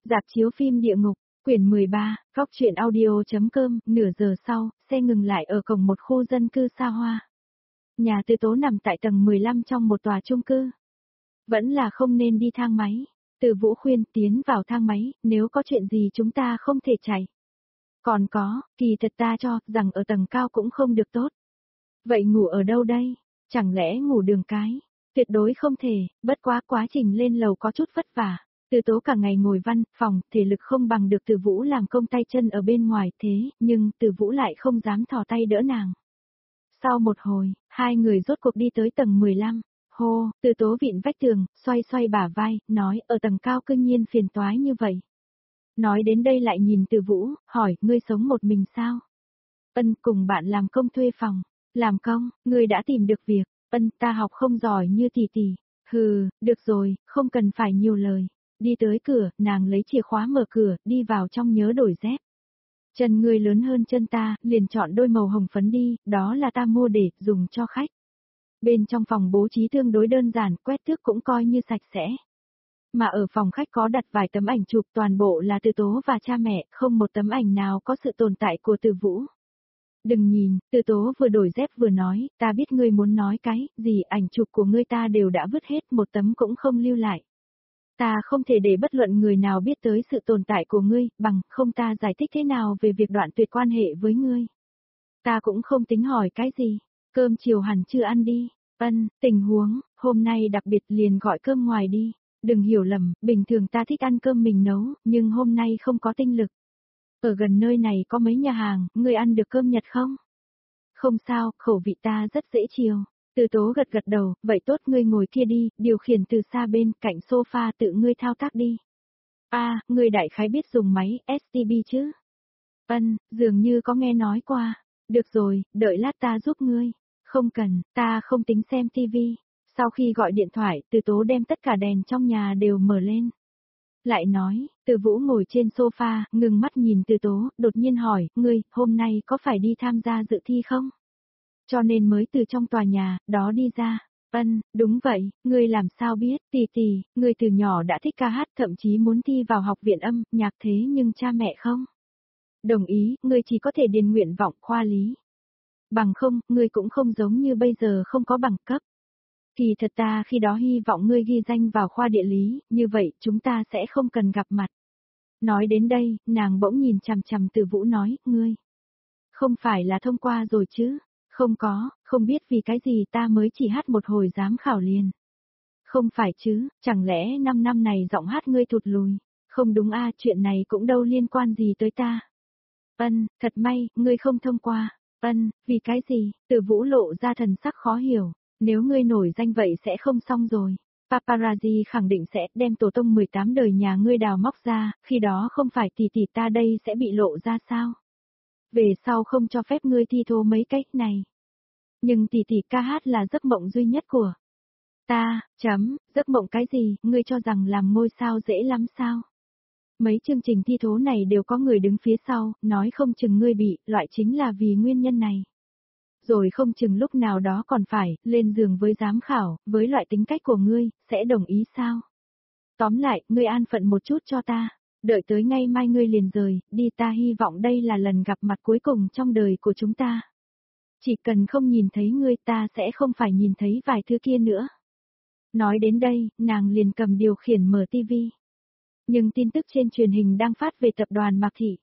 Rạp chiếu phim Địa Ngục, quyển 13, góc truyện audio.com, nửa giờ sau, xe ngừng lại ở cổng một khu dân cư xa hoa. Nhà Từ Tố nằm tại tầng 15 trong một tòa chung cư. Vẫn là không nên đi thang máy. Từ Vũ khuyên tiến vào thang máy, nếu có chuyện gì chúng ta không thể chạy. Còn có, kỳ thật ta cho rằng ở tầng cao cũng không được tốt. Vậy ngủ ở đâu đây? Chẳng lẽ ngủ đường cái? Tuyệt đối không thể, bất quá quá trình lên lầu có chút vất vả. Từ Tố cả ngày ngồi văn phòng, thể lực không bằng được Từ Vũ làm công tay chân ở bên ngoài thế, nhưng Từ Vũ lại không dám thò tay đỡ nàng. Sau một hồi, hai người rốt cuộc đi tới tầng 15. Hô, Từ Tố vịn vách tường, xoay xoay bả vai, nói ở tầng cao cư nhiên phiền toái như vậy. Nói đến đây lại nhìn Từ Vũ, hỏi, ngươi sống một mình sao? Ân, cùng bạn làm công thuê phòng. Làm công, ngươi đã tìm được việc. Ân, ta học không giỏi như tỷ tỷ. Hừ, được rồi, không cần phải nhiều lời. Đi tới cửa, nàng lấy chìa khóa mở cửa, đi vào trong nhớ đổi dép. Chân ngươi lớn hơn chân ta, liền chọn đôi màu hồng phấn đi, đó là ta mua để dùng cho khách. Bên trong phòng bố trí tương đối đơn giản, quét tước cũng coi như sạch sẽ. Mà ở phòng khách có đặt vài tấm ảnh chụp, toàn bộ là Từ Tố và cha mẹ, không một tấm ảnh nào có sự tồn tại của Từ Vũ. Đừng nhìn, Từ Tố vừa đổi dép vừa nói, ta biết ngươi muốn nói cái gì, ảnh chụp của ngươi ta đều đã vứt hết, một tấm cũng không lưu lại. Ta không thể để bất luận người nào biết tới sự tồn tại của ngươi, bằng không ta giải thích thế nào về việc đoạn tuyệt quan hệ với ngươi. Ta cũng không tính hỏi cái gì, cơm chiều hẳn chưa ăn đi. Ân, tình huống, hôm nay đặc biệt liền gọi cơm ngoài đi. Đừng hiểu lầm, bình thường ta thích ăn cơm mình nấu, nhưng hôm nay không có tinh lực. Ở gần nơi này có mấy nhà hàng, ngươi ăn được cơm Nhật không? Không sao, khẩu vị ta rất dễ chiều. Từ Tố gật gật đầu, vậy tốt ngươi ngồi kia đi, điều khiển từ xa bên cạnh sofa tự ngươi thao tác đi. Ngươi đại khái biết dùng máy STB chứ? Ân, dường như có nghe nói qua. Được rồi, đợi lát ta giúp ngươi. Không cần, ta không tính xem TV. Sau khi gọi điện thoại, Từ Tố đem tất cả đèn trong nhà đều mở lên. Lại nói, Từ Vũ ngồi trên sofa, ngừng mắt nhìn Từ Tố, đột nhiên hỏi, ngươi, hôm nay có phải đi tham gia dự thi không? Cho nên mới từ trong tòa nhà, đó đi ra. Ân, đúng vậy, ngươi làm sao biết, tỷ, ngươi từ nhỏ đã thích ca hát, thậm chí muốn thi vào học viện âm, nhạc thế nhưng cha mẹ không? Đồng ý, ngươi chỉ có thể điền nguyện vọng khoa lý. Bằng không, ngươi cũng không giống như bây giờ không có bằng cấp. Kỳ thật ta khi đó hy vọng ngươi ghi danh vào khoa địa lý, như vậy chúng ta sẽ không cần gặp mặt. Nói đến đây, nàng bỗng nhìn chằm chằm Từ Vũ nói, ngươi. Không phải là thông qua rồi chứ? Không có, không biết vì cái gì ta mới chỉ hát một hồi giám khảo liền. Không phải chứ, chẳng lẽ 5 năm này giọng hát ngươi thụt lùi? Không đúng chuyện này cũng đâu liên quan gì tới ta. Ân, thật may, ngươi không thông qua. Ân, vì cái gì? Từ Vũ lộ ra thần sắc khó hiểu. Nếu ngươi nổi danh vậy sẽ không xong rồi. Paparazzi khẳng định sẽ đem tổ tông 18 đời nhà ngươi đào móc ra, khi đó không phải tỷ ta đây sẽ bị lộ ra sao? Về sau không cho phép ngươi thi thố mấy cách này. Nhưng tỷ ca hát là giấc mộng duy nhất của ta, giấc mộng cái gì, ngươi cho rằng làm ngôi sao dễ lắm sao? Mấy chương trình thi thố này đều có người đứng phía sau, nói không chừng ngươi bị, loại chính là vì nguyên nhân này. Rồi không chừng lúc nào đó còn phải, lên giường với giám khảo, với loại tính cách của ngươi, sẽ đồng ý sao? Tóm lại, ngươi an phận một chút cho ta, đợi tới ngay mai ngươi liền rời, đi ta hy vọng đây là lần gặp mặt cuối cùng trong đời của chúng ta. Chỉ cần không nhìn thấy ngươi ta sẽ không phải nhìn thấy vài thứ kia nữa. Nói đến đây, nàng liền cầm điều khiển mở tivi. Nhưng tin tức trên truyền hình đang phát về tập đoàn Mạc Thị.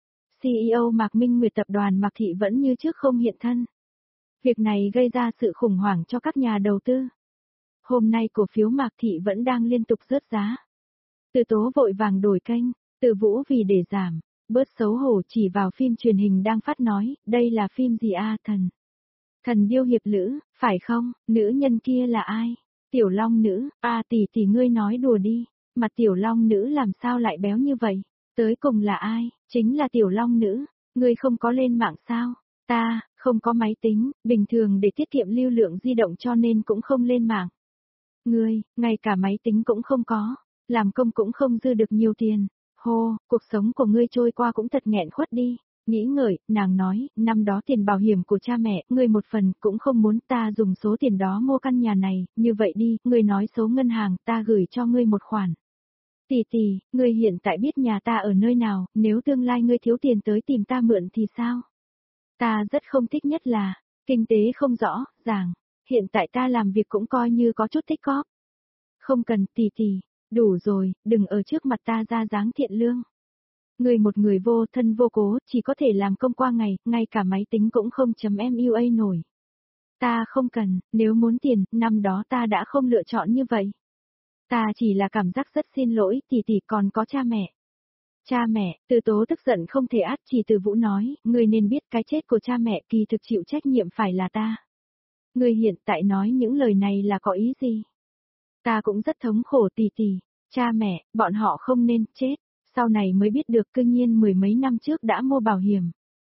CEO Mạc Minh Nguyệt tập đoàn Mạc Thị vẫn như trước không hiện thân. Việc này gây ra sự khủng hoảng cho các nhà đầu tư. Hôm nay cổ phiếu Mạc Thị vẫn đang liên tục rớt giá. Từ Tố vội vàng đổi kênh, Từ Vũ vì để giảm, bớt xấu hổ chỉ vào phim truyền hình đang phát nói, đây là phim gì thần? Thần điêu hiệp lữ, phải không, nữ nhân kia là ai? Tiểu Long nữ, tỷ ngươi nói đùa đi, mặt Tiểu Long nữ làm sao lại béo như vậy? Tới cùng là ai? Chính là Tiểu Long nữ, ngươi không có lên mạng sao? Ta, không có máy tính, bình thường để tiết kiệm lưu lượng di động cho nên cũng không lên mạng. Ngươi, ngay cả máy tính cũng không có, làm công cũng không dư được nhiều tiền. Hô, cuộc sống của ngươi trôi qua cũng thật nghẹn khuất đi. Nghĩ ngợi, nàng nói, năm đó tiền bảo hiểm của cha mẹ, ngươi một phần cũng không muốn ta dùng số tiền đó mua căn nhà này, như vậy đi, ngươi nói số ngân hàng, ta gửi cho ngươi một khoản. Tỷ tỷ, ngươi hiện tại biết nhà ta ở nơi nào, nếu tương lai ngươi thiếu tiền tới tìm ta mượn thì sao? Ta rất không thích nhất là, kinh tế không rõ ràng, hiện tại ta làm việc cũng coi như có chút tích góp. Không cần tỷ tỷ, đủ rồi, đừng ở trước mặt ta ra dáng thiện lương. Ngươi một người vô thân vô cố, chỉ có thể làm công qua ngày, ngay cả máy tính cũng không chấm MUA nổi. Ta không cần, nếu muốn tiền, năm đó ta đã không lựa chọn như vậy. Ta chỉ là cảm giác rất xin lỗi, tỷ tỷ còn có cha mẹ. Cha mẹ, Từ Tố tức giận không thể át, chỉ Từ Vũ nói, ngươi nên biết cái chết của cha mẹ kỳ thực chịu trách nhiệm phải là ta. Ngươi hiện tại nói những lời này là có ý gì? Ta cũng rất thống khổ tỷ tỷ, cha mẹ, bọn họ không nên chết, sau này mới biết được cư nhiên mười mấy năm trước đã mua bảo hiểm.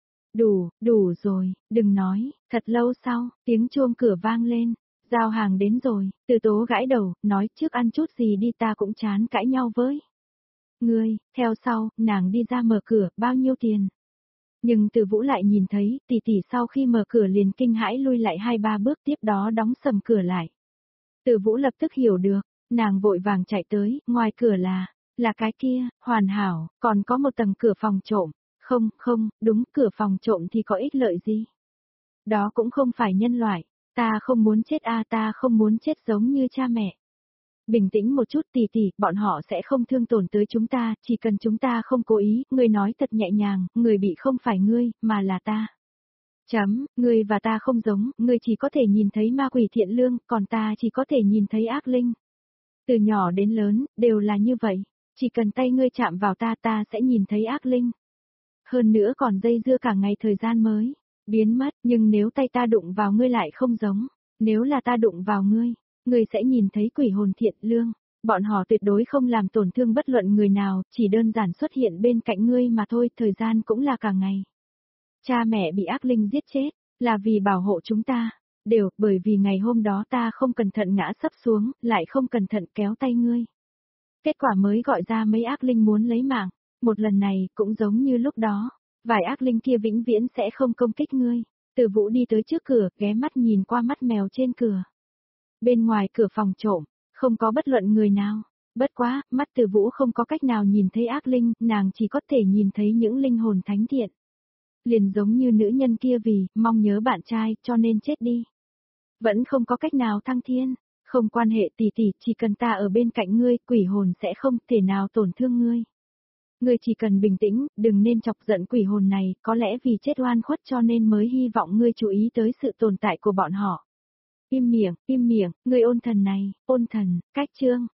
Đủ rồi, đừng nói, thật lâu sau, tiếng chuông cửa vang lên, giao hàng đến rồi, Từ Tố gãi đầu, nói trước ăn chút gì đi ta cũng chán cãi nhau với. Ngươi, theo sau, nàng đi ra mở cửa, bao nhiêu tiền? Nhưng Từ Vũ lại nhìn thấy, tỷ tỷ sau khi mở cửa liền kinh hãi lui lại 2-3 bước tiếp đó đóng sầm cửa lại. Từ Vũ lập tức hiểu được, nàng vội vàng chạy tới, ngoài cửa là cái kia, hoàn hảo, còn có một tầng cửa phòng trộm. Không, đúng, cửa phòng trộm thì có ích lợi gì? Đó cũng không phải nhân loại, ta không muốn chết ta không muốn chết giống như cha mẹ. Bình tĩnh một chút tỷ tỷ, bọn họ sẽ không thương tổn tới chúng ta, chỉ cần chúng ta không cố ý, ngươi nói thật nhẹ nhàng, người bị không phải ngươi, mà là ta. Ngươi và ta không giống, ngươi chỉ có thể nhìn thấy ma quỷ thiện lương, còn ta chỉ có thể nhìn thấy ác linh. Từ nhỏ đến lớn, đều là như vậy, chỉ cần tay ngươi chạm vào ta sẽ nhìn thấy ác linh. Hơn nữa còn dây dưa cả ngày thời gian mới, biến mất, nhưng nếu tay ta đụng vào ngươi lại không giống, nếu là ta đụng vào ngươi sẽ nhìn thấy quỷ hồn thiện lương, bọn họ tuyệt đối không làm tổn thương bất luận người nào, chỉ đơn giản xuất hiện bên cạnh ngươi mà thôi, thời gian cũng là cả ngày. Cha mẹ bị ác linh giết chết, là vì bảo hộ chúng ta, đều bởi vì ngày hôm đó ta không cẩn thận ngã sấp xuống, lại không cẩn thận kéo tay ngươi. Kết quả mới gọi ra mấy ác linh muốn lấy mạng, một lần này cũng giống như lúc đó, vài ác linh kia vĩnh viễn sẽ không công kích ngươi. Từ Vũ đi tới trước cửa, ghé mắt nhìn qua mắt mèo trên cửa. Bên ngoài cửa phòng trộm, không có bất luận người nào. Bất quá, mắt Từ Vũ không có cách nào nhìn thấy ác linh, nàng chỉ có thể nhìn thấy những linh hồn thánh thiện. Liền giống như nữ nhân kia vì mong nhớ bạn trai cho nên chết đi. Vẫn không có cách nào thăng thiên, không quan hệ tỷ tỷ, chỉ cần ta ở bên cạnh ngươi, quỷ hồn sẽ không thể nào tổn thương ngươi. Ngươi chỉ cần bình tĩnh, đừng nên chọc giận quỷ hồn này, có lẽ vì chết oan khuất cho nên mới hy vọng ngươi chú ý tới sự tồn tại của bọn họ. Im miệng, ngươi ôn thần này, ôn thần, cách chương.